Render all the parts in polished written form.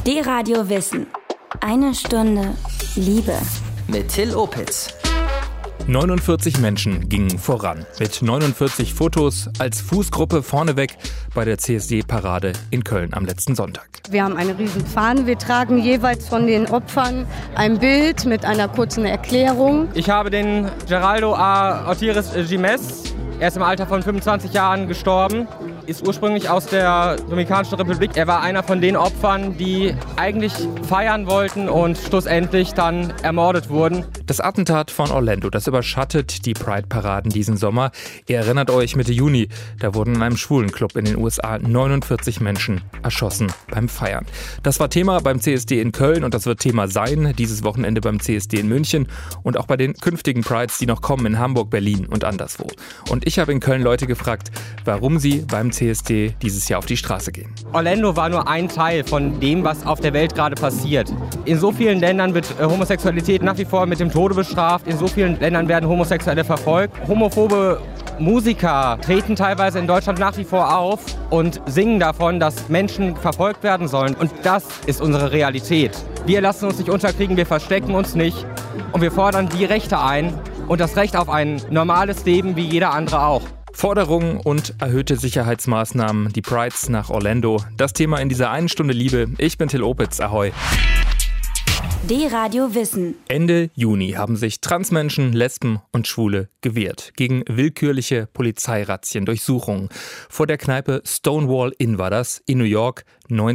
D-Radio Wissen. Eine Stunde Liebe. Mit Till Opitz. 49 Menschen gingen voran. Mit 49 Fotos als Fußgruppe vorneweg bei der CSD-Parade in Köln am letzten Sonntag. Wir haben eine riesen Fahne. Wir tragen jeweils von den Opfern ein Bild mit einer kurzen Erklärung. Ich habe den Geraldo A. Ortiz Gimes. Er ist im Alter von 25 Jahren gestorben, ist ursprünglich aus der Dominikanischen Republik. Er war einer von den Opfern, die eigentlich feiern wollten und schlussendlich dann ermordet wurden. Das Attentat von Orlando, das überschattet die Pride-Paraden diesen Sommer. Ihr erinnert euch, Mitte Juni, da wurden in einem Schwulenclub in den USA 49 Menschen erschossen beim Feiern. Das war Thema beim CSD in Köln und das wird Thema sein dieses Wochenende beim CSD in München und auch bei den künftigen Prides, die noch kommen in Hamburg, Berlin und anderswo. Und ich habe in Köln Leute gefragt, warum sie beim CSD dieses Jahr auf die Straße gehen. Orlando war nur ein Teil von dem, was auf der Welt gerade passiert. In so vielen Ländern wird Homosexualität nach wie vor mit dem Tode bestraft. In so vielen Ländern werden Homosexuelle verfolgt. Homophobe Musiker treten teilweise in Deutschland nach wie vor auf und singen davon, dass Menschen verfolgt werden sollen. Und das ist unsere Realität. Wir lassen uns nicht unterkriegen, wir verstecken uns nicht und wir fordern die Rechte ein und das Recht auf ein normales Leben wie jeder andere auch. Forderungen und erhöhte Sicherheitsmaßnahmen, die Prides nach Orlando. Das Thema in dieser einen Stunde Liebe. Ich bin Till Opitz, ahoi. D-Radio Wissen. Ende Juni haben sich Transmenschen, Lesben und Schwule gewehrt gegen willkürliche Polizeirazzien, Durchsuchungen. Vor der Kneipe Stonewall Inn war das in New York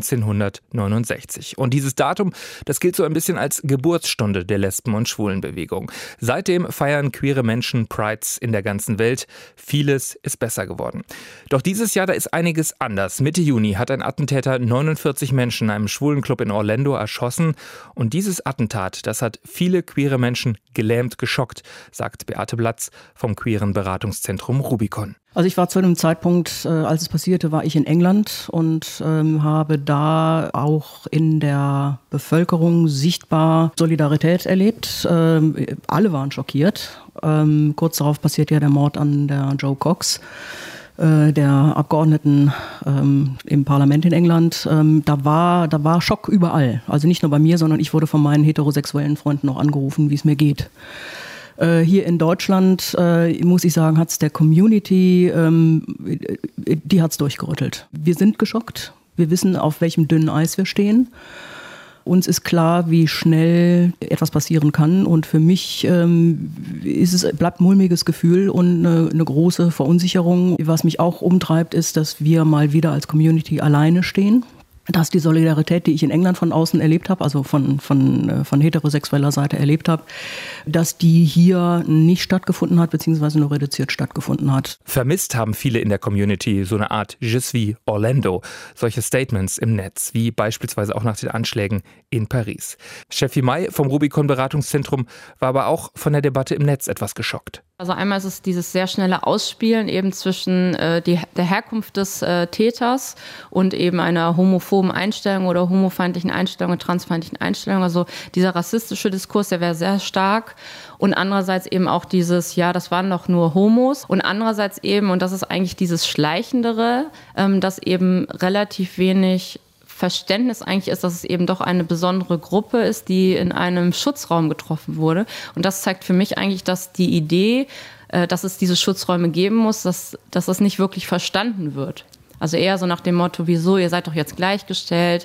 1969. Und dieses Datum, das gilt so ein bisschen als Geburtsstunde der Lesben- und Schwulenbewegung. Seitdem feiern queere Menschen Prides in der ganzen Welt. Vieles ist besser geworden. Doch dieses Jahr, da ist einiges anders. Mitte Juni hat ein Attentäter 49 Menschen in einem Schwulenclub in Orlando erschossen. Und dieses Attentat, das hat viele queere Menschen gelähmt, geschockt, sagt Beate Blatz vom queeren Beratungszentrum Rubicon. Also ich war zu einem Zeitpunkt, als es passierte, war ich in England und habe da auch in der Bevölkerung sichtbar Solidarität erlebt. Alle waren schockiert. Kurz darauf passiert ja der Mord an der Jo Cox, der Abgeordneten im Parlament in England. Da war Schock überall. Also nicht nur bei mir, sondern ich wurde von meinen heterosexuellen Freunden noch angerufen, wie es mir geht. Hier in Deutschland, muss ich sagen, hat es der Community, die hat es durchgerüttelt. Wir sind geschockt. Wir wissen, auf welchem dünnen Eis wir stehen. Uns ist klar, wie schnell etwas passieren kann. Und für mich bleibt ein mulmiges Gefühl und eine große Verunsicherung. Was mich auch umtreibt, ist, dass wir mal wieder als Community alleine stehen. Dass die Solidarität, die ich in England von außen erlebt habe, also von heterosexueller Seite erlebt habe, dass die hier nicht stattgefunden hat, beziehungsweise nur reduziert stattgefunden hat. Vermisst haben viele in der Community so eine Art Je suis Orlando. Solche Statements im Netz, wie beispielsweise auch nach den Anschlägen in Paris. Steffi May vom Rubicon Beratungszentrum war aber auch von der Debatte im Netz etwas geschockt. Also einmal ist es dieses sehr schnelle Ausspielen eben zwischen der Herkunft des Täters und eben einer homophoben Einstellung oder homofeindlichen Einstellung und transfeindlichen Einstellung. Also dieser rassistische Diskurs, der wäre sehr stark. Und andererseits eben auch dieses, ja, das waren doch nur Homos. Und andererseits eben, und das ist eigentlich dieses Schleichendere, dass eben relativ wenig Verständnis eigentlich ist, dass es eben doch eine besondere Gruppe ist, die in einem Schutzraum getroffen wurde. Und das zeigt für mich eigentlich, dass die Idee, dass es diese Schutzräume geben muss, dass das nicht wirklich verstanden wird. Also eher so nach dem Motto, wieso, ihr seid doch jetzt gleichgestellt.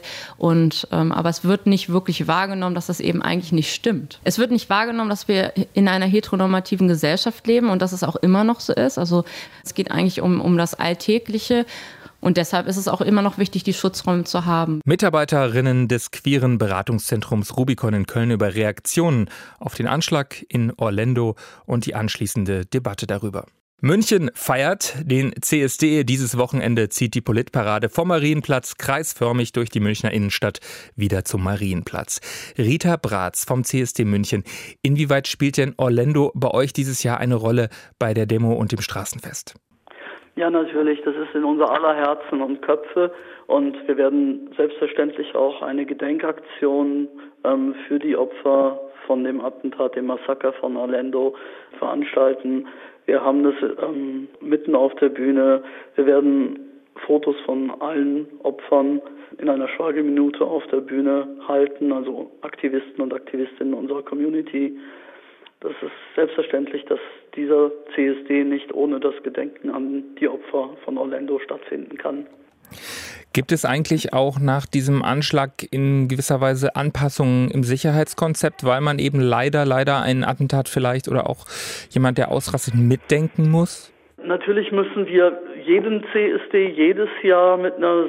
Aber es wird nicht wirklich wahrgenommen, dass das eben eigentlich nicht stimmt. Es wird nicht wahrgenommen, dass wir in einer heteronormativen Gesellschaft leben und dass es auch immer noch so ist. Also es geht eigentlich um das Alltägliche. Und deshalb ist es auch immer noch wichtig, die Schutzräume zu haben. Mitarbeiterinnen des queeren Beratungszentrums Rubicon in Köln über Reaktionen auf den Anschlag in Orlando und die anschließende Debatte darüber. München feiert den CSD. Dieses Wochenende zieht die Politparade vom Marienplatz kreisförmig durch die Münchner Innenstadt wieder zum Marienplatz. Rita Bratz vom CSD München. Inwieweit spielt denn Orlando bei euch dieses Jahr eine Rolle bei der Demo und dem Straßenfest? Ja, natürlich. Das ist in unser aller Herzen und Köpfe. Und wir werden selbstverständlich auch eine Gedenkaktion für die Opfer von dem Attentat, dem Massaker von Orlando veranstalten. Wir haben das mitten auf der Bühne. Wir werden Fotos von allen Opfern in einer Schweigeminute auf der Bühne halten, also Aktivisten und Aktivistinnen unserer Community. Das ist selbstverständlich, dass dieser CSD nicht ohne das Gedenken an die Opfer von Orlando stattfinden kann. Gibt es eigentlich auch nach diesem Anschlag in gewisser Weise Anpassungen im Sicherheitskonzept, weil man eben leider einen Attentat vielleicht oder auch jemand, der ausrastet, mitdenken muss? Natürlich müssen wir jeden CSD jedes Jahr mit einem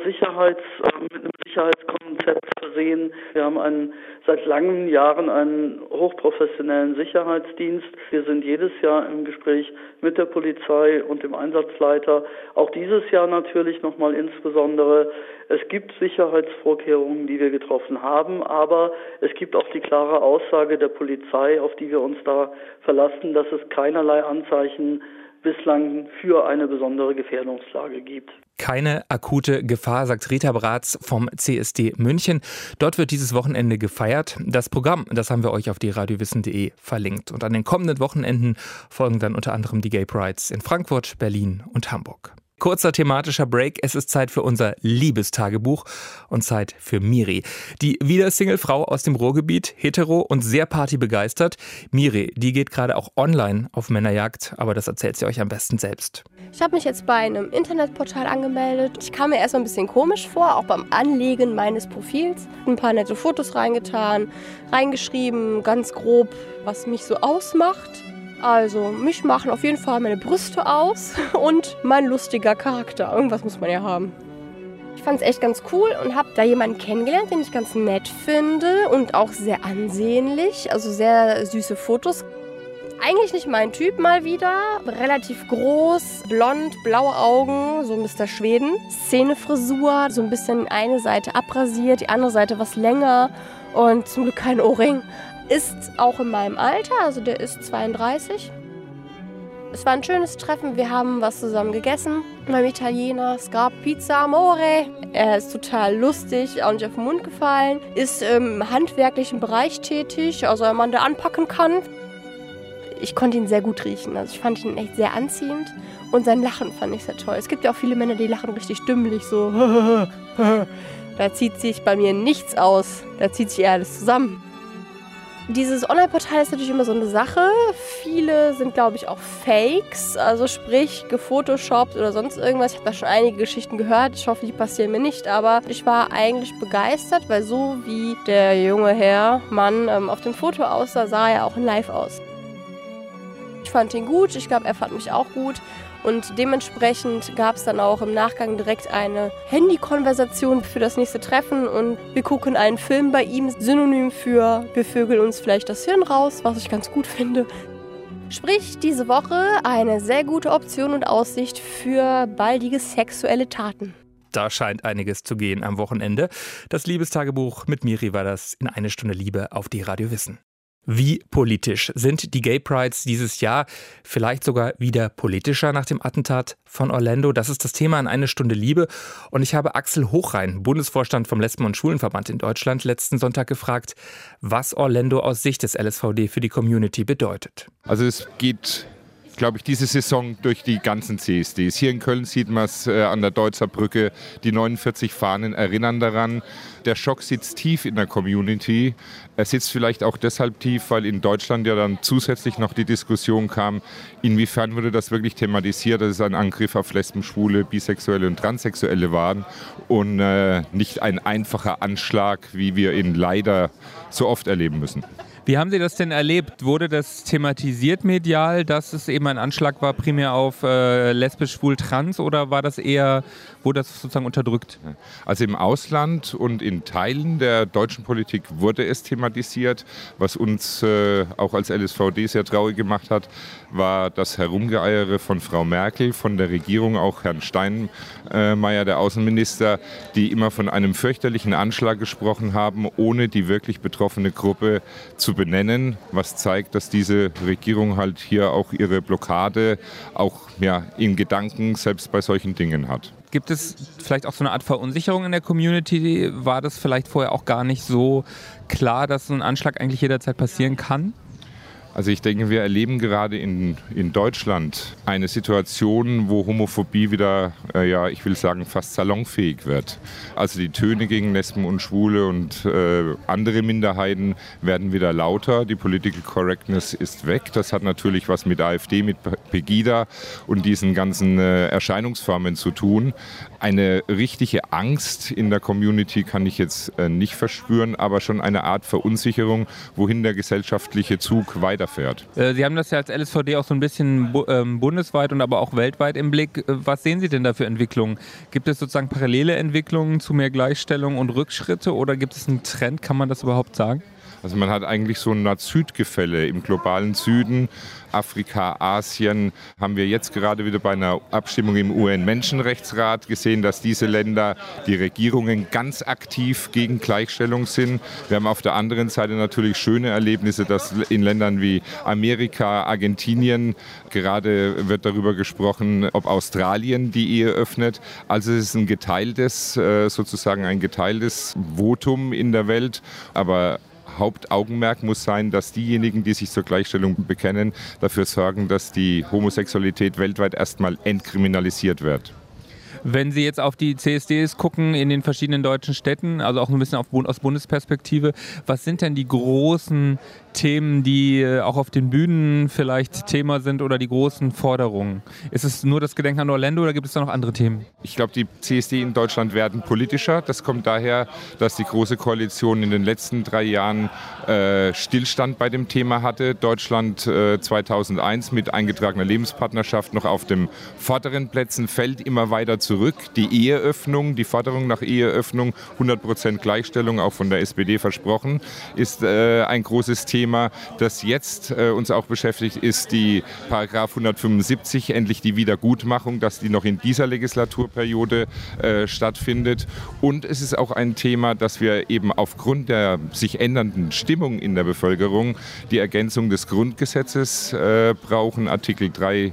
Sicherheitskonzept versehen. Wir haben seit langen Jahren einen hochprofessionellen Sicherheitsdienst. Wir sind jedes Jahr im Gespräch mit der Polizei und dem Einsatzleiter. Auch dieses Jahr natürlich nochmal insbesondere. Es gibt Sicherheitsvorkehrungen, die wir getroffen haben, aber es gibt auch die klare Aussage der Polizei, auf die wir uns da verlassen, dass es keinerlei Anzeichen bislang für eine besondere Gefährdungslage gibt. Keine akute Gefahr, sagt Rita Bratz vom CSD München. Dort wird dieses Wochenende gefeiert. Das Programm, das haben wir euch auf die radiowissen.de verlinkt. Und an den kommenden Wochenenden folgen dann unter anderem die Gay Prides in Frankfurt, Berlin und Hamburg. Kurzer thematischer Break. Es ist Zeit für unser Liebestagebuch und Zeit für Miri. Die wieder Single-Frau aus dem Ruhrgebiet, hetero und sehr partybegeistert. Miri, die geht gerade auch online auf Männerjagd, aber das erzählt sie euch am besten selbst. Ich habe mich jetzt bei einem Internetportal angemeldet. Ich kam mir erstmal ein bisschen komisch vor, auch beim Anlegen meines Profils. Ein paar nette Fotos reingetan, reingeschrieben, ganz grob, was mich so ausmacht. Also, mich machen auf jeden Fall meine Brüste aus und mein lustiger Charakter. Irgendwas muss man ja haben. Ich fand es echt ganz cool und habe da jemanden kennengelernt, den ich ganz nett finde und auch sehr ansehnlich. Also sehr süße Fotos. Eigentlich nicht mein Typ mal wieder. Relativ groß, blond, blaue Augen, so Mr. Schweden. Szenefrisur, so ein bisschen eine Seite abrasiert, die andere Seite was länger und zum Glück kein Ohrring. Ist auch in meinem Alter, also der ist 32. Es war ein schönes Treffen, wir haben was zusammen gegessen beim Italiener. Es gab Pizza Amore. Er ist total lustig, auch nicht auf den Mund gefallen. Ist im handwerklichen Bereich tätig, also ein Mann, der anpacken kann. Ich konnte ihn sehr gut riechen, also ich fand ihn echt sehr anziehend. Und sein Lachen fand ich sehr toll. Es gibt ja auch viele Männer, die lachen richtig dümmlich, so. Da zieht sich bei mir nichts aus, da zieht sich eher alles zusammen. Dieses Online-Portal ist natürlich immer so eine Sache. Viele sind, glaube ich, auch Fakes, also sprich gefotoshoppt oder sonst irgendwas. Ich habe da schon einige Geschichten gehört. Ich hoffe, die passieren mir nicht, aber ich war eigentlich begeistert, weil so wie der junge Mann auf dem Foto aussah, sah er auch in Live aus. Ich fand ihn gut, ich glaube, er fand mich auch gut. Und dementsprechend gab es dann auch im Nachgang direkt eine Handykonversation für das nächste Treffen. Und wir gucken einen Film bei ihm, synonym für wir vögeln uns vielleicht das Hirn raus, was ich ganz gut finde. Sprich, diese Woche eine sehr gute Option und Aussicht für baldige sexuelle Taten. Da scheint einiges zu gehen am Wochenende. Das Liebestagebuch mit Miri war das in 1 Stunde Liebe auf die Radio Wissen. Wie politisch sind die Gay Prides dieses Jahr? Vielleicht sogar wieder politischer nach dem Attentat von Orlando? Das ist das Thema in 1 Stunde Liebe. Und ich habe Axel Hochrhein, Bundesvorstand vom Lesben- und Schwulenverband in Deutschland, letzten Sonntag gefragt, was Orlando aus Sicht des LSVD für die Community bedeutet. Also es geht, glaube ich, diese Saison durch die ganzen CSDs. Hier in Köln sieht man es an der Deutzer Brücke. Die 49 Fahnen erinnern daran. Der Schock sitzt tief in der Community. Er sitzt vielleicht auch deshalb tief, weil in Deutschland ja dann zusätzlich noch die Diskussion kam, inwiefern wurde das wirklich thematisiert, dass es ein Angriff auf Lesben, Schwule, Bisexuelle und Transsexuelle waren und nicht ein einfacher Anschlag, wie wir ihn leider so oft erleben müssen. Wie haben Sie das denn erlebt? Wurde das thematisiert medial, dass es eben ein Anschlag war, primär auf lesbisch, schwul, trans, oder wurde das sozusagen unterdrückt? Also im Ausland und in Teilen der deutschen Politik wurde es thematisiert. Was uns auch als LSVD sehr traurig gemacht hat, war das Herumgeeiere von Frau Merkel, von der Regierung, auch Herrn Steinmeier, der Außenminister, die immer von einem fürchterlichen Anschlag gesprochen haben, ohne die wirklich betroffene Gruppe zu benennen, was zeigt, dass diese Regierung halt hier auch ihre Blockade auch in Gedanken selbst bei solchen Dingen hat. Gibt es vielleicht auch so eine Art Verunsicherung in der Community? War das vielleicht vorher auch gar nicht so klar, dass so ein Anschlag eigentlich jederzeit passieren kann? Also ich denke, wir erleben gerade in Deutschland eine Situation, wo Homophobie wieder, ich will sagen, fast salonfähig wird. Also die Töne gegen Lesben und Schwule und andere Minderheiten werden wieder lauter. Die Political Correctness ist weg. Das hat natürlich was mit AfD, mit Pegida und diesen ganzen Erscheinungsformen zu tun. Eine richtige Angst in der Community kann ich jetzt nicht verspüren, aber schon eine Art Verunsicherung, wohin der gesellschaftliche Zug weiterfährt. Sie haben das ja als LSVD auch so ein bisschen bundesweit und aber auch weltweit im Blick. Was sehen Sie denn da für Entwicklungen? Gibt es sozusagen parallele Entwicklungen zu mehr Gleichstellung und Rückschritte oder gibt es einen Trend? Kann man das überhaupt sagen? Also man hat eigentlich so ein Nord-Süd-Gefälle im globalen Süden. Afrika, Asien haben wir jetzt gerade wieder bei einer Abstimmung im UN-Menschenrechtsrat gesehen, dass diese Länder, die Regierungen ganz aktiv gegen Gleichstellung sind. Wir haben auf der anderen Seite natürlich schöne Erlebnisse, dass in Ländern wie Amerika, Argentinien, gerade wird darüber gesprochen, ob Australien die Ehe öffnet. Also es ist ein geteiltes Votum in der Welt, aber Hauptaugenmerk muss sein, dass diejenigen, die sich zur Gleichstellung bekennen, dafür sorgen, dass die Homosexualität weltweit erstmal entkriminalisiert wird. Wenn Sie jetzt auf die CSDs gucken in den verschiedenen deutschen Städten, also auch ein bisschen aus Bundesperspektive, was sind denn die großen Themen, die auch auf den Bühnen vielleicht Thema sind oder die großen Forderungen? Ist es nur das Gedenken an Orlando oder gibt es da noch andere Themen? Ich glaube, die CSD in Deutschland werden politischer. Das kommt daher, dass die Große Koalition in den letzten 3 Jahren Stillstand bei dem Thema hatte. Deutschland 2001 mit eingetragener Lebenspartnerschaft noch auf den vorderen Plätzen, fällt immer weiter zurück. Die Eheöffnung, die Forderung nach Eheöffnung, 100% Gleichstellung, auch von der SPD versprochen, ist ein großes Thema. Das jetzt uns auch beschäftigt, ist die Paragraph 175, endlich die Wiedergutmachung, dass die noch in dieser Legislaturperiode stattfindet. Und es ist auch ein Thema, dass wir eben aufgrund der sich ändernden Stimmung in der Bevölkerung die Ergänzung des Grundgesetzes brauchen, Artikel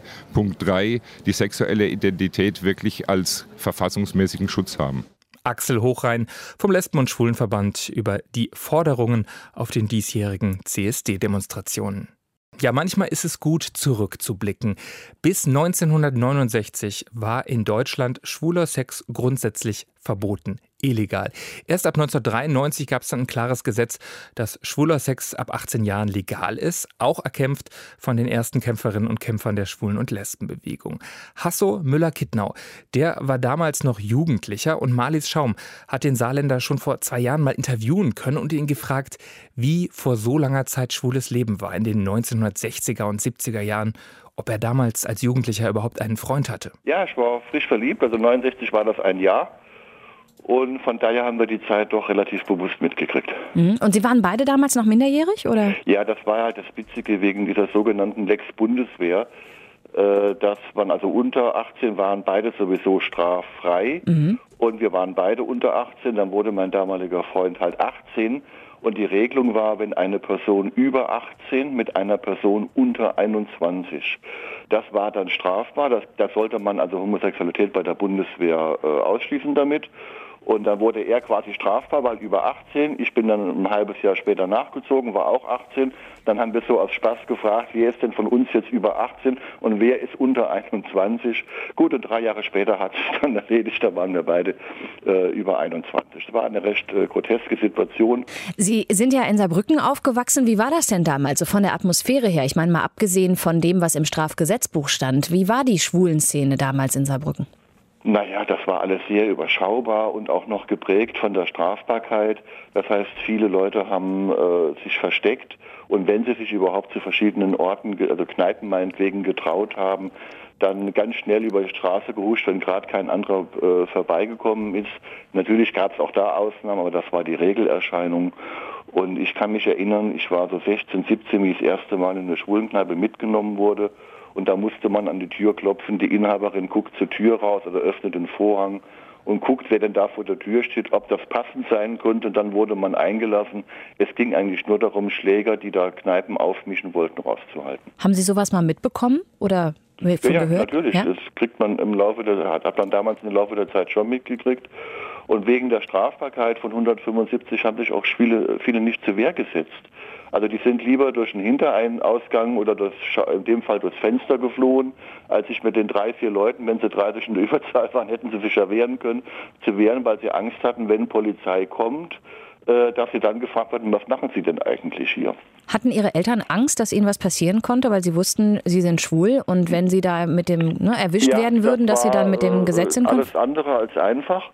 3.3, die sexuelle Identität wirklich als verfassungsmäßigen Schutz haben. Axel Hochrhein vom Lesben- und Schwulenverband über die Forderungen auf den diesjährigen CSD-Demonstrationen. Ja, manchmal ist es gut, zurückzublicken. Bis 1969 war in Deutschland schwuler Sex grundsätzlich verboten, illegal. Erst ab 1993 gab es dann ein klares Gesetz, dass schwuler Sex ab 18 Jahren legal ist, auch erkämpft von den ersten Kämpferinnen und Kämpfern der Schwulen- und Lesbenbewegung. Hasso Müller-Kittnau, der war damals noch Jugendlicher und Marlies Schaum hat den Saarländer schon vor 2 Jahren mal interviewen können und ihn gefragt, wie vor so langer Zeit schwules Leben war in den 1960er und 70er Jahren, ob er damals als Jugendlicher überhaupt einen Freund hatte. Ja, ich war frisch verliebt, also 69 war das ein Jahr. Und von daher haben wir die Zeit doch relativ bewusst mitgekriegt. Und Sie waren beide damals noch minderjährig, oder? Ja, das war halt das Witzige wegen dieser sogenannten Lex Bundeswehr. Dass man also unter 18 waren beide sowieso straffrei. Und wir waren beide unter 18, dann wurde mein damaliger Freund halt 18. Und die Regelung war, wenn eine Person über 18 mit einer Person unter 21. Das war dann strafbar. Da sollte man also Homosexualität bei der Bundeswehr ausschließen damit. Und dann wurde er quasi strafbar, weil über 18. Ich bin dann ein halbes Jahr später nachgezogen, war auch 18. Dann haben wir so aus Spaß gefragt, wer ist denn von uns jetzt über 18 und wer ist unter 21? Gut, und 3 Jahre später hat es dann erledigt, da waren wir beide über 21. Das war eine recht groteske Situation. Sie sind ja in Saarbrücken aufgewachsen. Wie war das denn damals, so von der Atmosphäre her? Ich meine, mal abgesehen von dem, was im Strafgesetzbuch stand. Wie war die Schwulenszene damals in Saarbrücken? Naja, das war alles sehr überschaubar und auch noch geprägt von der Strafbarkeit. Das heißt, viele Leute haben sich versteckt und wenn sie sich überhaupt zu verschiedenen Orten, also Kneipen meinetwegen, getraut haben, dann ganz schnell über die Straße gehuscht, wenn gerade kein anderer vorbeigekommen ist. Natürlich gab es auch da Ausnahmen, aber das war die Regelerscheinung. Und ich kann mich erinnern, ich war so 16, 17, wie ich das erste Mal in eine Schwulenkneipe mitgenommen wurde. Und da musste man an die Tür klopfen, die Inhaberin guckt zur Tür raus oder öffnet den Vorhang und guckt, wer denn da vor der Tür steht, ob das passend sein konnte. Und dann wurde man eingelassen. Es ging eigentlich nur darum, Schläger, die da Kneipen aufmischen wollten, rauszuhalten. Haben Sie sowas mal mitbekommen oder ja, gehört? Natürlich. Ja? Das kriegt man hat man damals im Laufe der Zeit schon mitgekriegt. Und wegen der Strafbarkeit von 175 haben sich auch viele nicht zur Wehr gesetzt. Also die sind lieber durch den Hintereinausgang oder in dem Fall durchs Fenster geflohen, als sich mit den 3-4 Leuten, wenn sie 30 in der Überzahl waren, hätten sie sich ja wehren können, zu wehren, weil sie Angst hatten, wenn Polizei kommt, dass sie dann gefragt werden, was machen sie denn eigentlich hier? Hatten Ihre Eltern Angst, dass Ihnen was passieren konnte, weil sie wussten, Sie sind schwul und wenn Sie da mit dem erwischt werden würden, dass Sie dann mit dem Gesetz in Alles andere als einfach.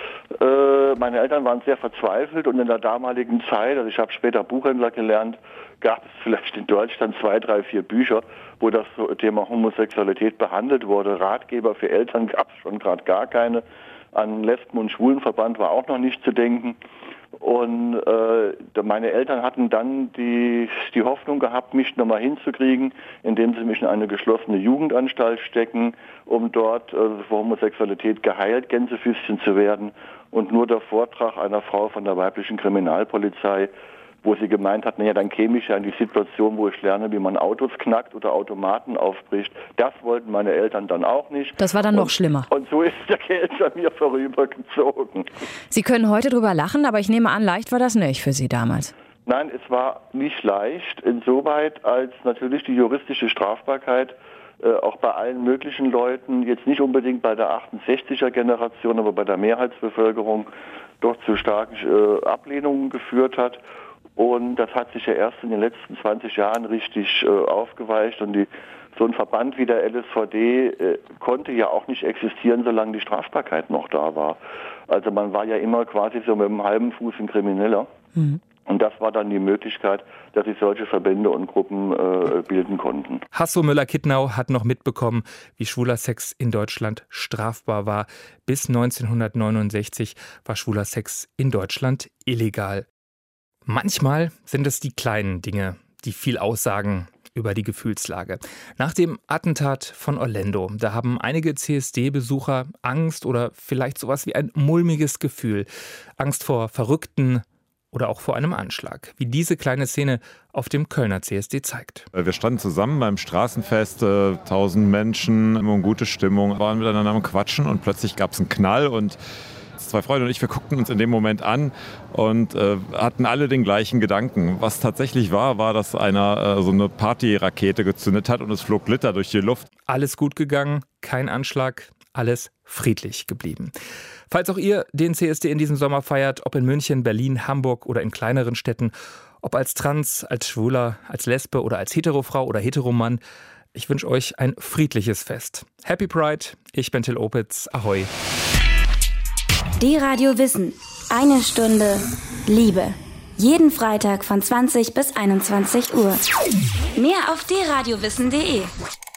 Meine Eltern waren sehr verzweifelt und in der damaligen Zeit, also ich habe später Buchhändler gelernt, gab es vielleicht in Deutschland 2, 3, 4 Bücher, wo das Thema Homosexualität behandelt wurde. Ratgeber für Eltern gab es schon gerade gar keine. An Lesben- und Schwulenverband war auch noch nicht zu denken. Und meine Eltern hatten dann die Hoffnung gehabt, mich nochmal hinzukriegen, indem sie mich in eine geschlossene Jugendanstalt stecken, um dort für Homosexualität geheilt, Gänsefüßchen zu werden. Und nur der Vortrag einer Frau von der weiblichen Kriminalpolizei, wo sie gemeint hat, naja, dann käme ich ja in die Situation, wo ich lerne, wie man Autos knackt oder Automaten aufbricht. Das wollten meine Eltern dann auch nicht. Das war dann noch schlimmer. Und so ist der Kelch an mir vorübergezogen. Sie können heute drüber lachen, aber ich nehme an, leicht war das nicht für Sie damals. Nein, es war nicht leicht, insoweit als natürlich die juristische Strafbarkeit auch bei allen möglichen Leuten, jetzt nicht unbedingt bei der 68er-Generation, aber bei der Mehrheitsbevölkerung doch zu starken Ablehnungen geführt hat. Und das hat sich ja erst in den letzten 20 Jahren richtig aufgeweicht. Und so ein Verband wie der LSVD konnte ja auch nicht existieren, solange die Strafbarkeit noch da war. Also man war ja immer quasi so mit dem halben Fuß ein Krimineller. Mhm. Und das war dann die Möglichkeit, dass sich solche Verbände und Gruppen bilden konnten. Hasso Müller-Kittnau hat noch mitbekommen, wie schwuler Sex in Deutschland strafbar war. Bis 1969 war schwuler Sex in Deutschland illegal. Manchmal sind es die kleinen Dinge, die viel aussagen über die Gefühlslage. Nach dem Attentat von Orlando, da haben einige CSD-Besucher Angst oder vielleicht sowas wie ein mulmiges Gefühl. Angst vor Verrückten oder auch vor einem Anschlag, wie diese kleine Szene auf dem Kölner CSD zeigt. Wir standen zusammen beim Straßenfest, 1000 Menschen, immer eine gute Stimmung, waren miteinander am Quatschen und plötzlich gab es einen Knall und 2 Freunde und ich, wir guckten uns in dem Moment an und hatten alle den gleichen Gedanken. Was tatsächlich war, dass einer so eine Partyrakete gezündet hat und es flog Glitter durch die Luft. Alles gut gegangen, kein Anschlag, alles friedlich geblieben. Falls auch ihr den CSD in diesem Sommer feiert, ob in München, Berlin, Hamburg oder in kleineren Städten, ob als Trans, als Schwuler, als Lesbe oder als Heterofrau oder Heteromann, ich wünsche euch ein friedliches Fest. Happy Pride, ich bin Till Opitz, ahoi. D-Radio Wissen, 1 Stunde Liebe. Jeden Freitag von 20 bis 21 Uhr. Mehr auf drradiowissen.de.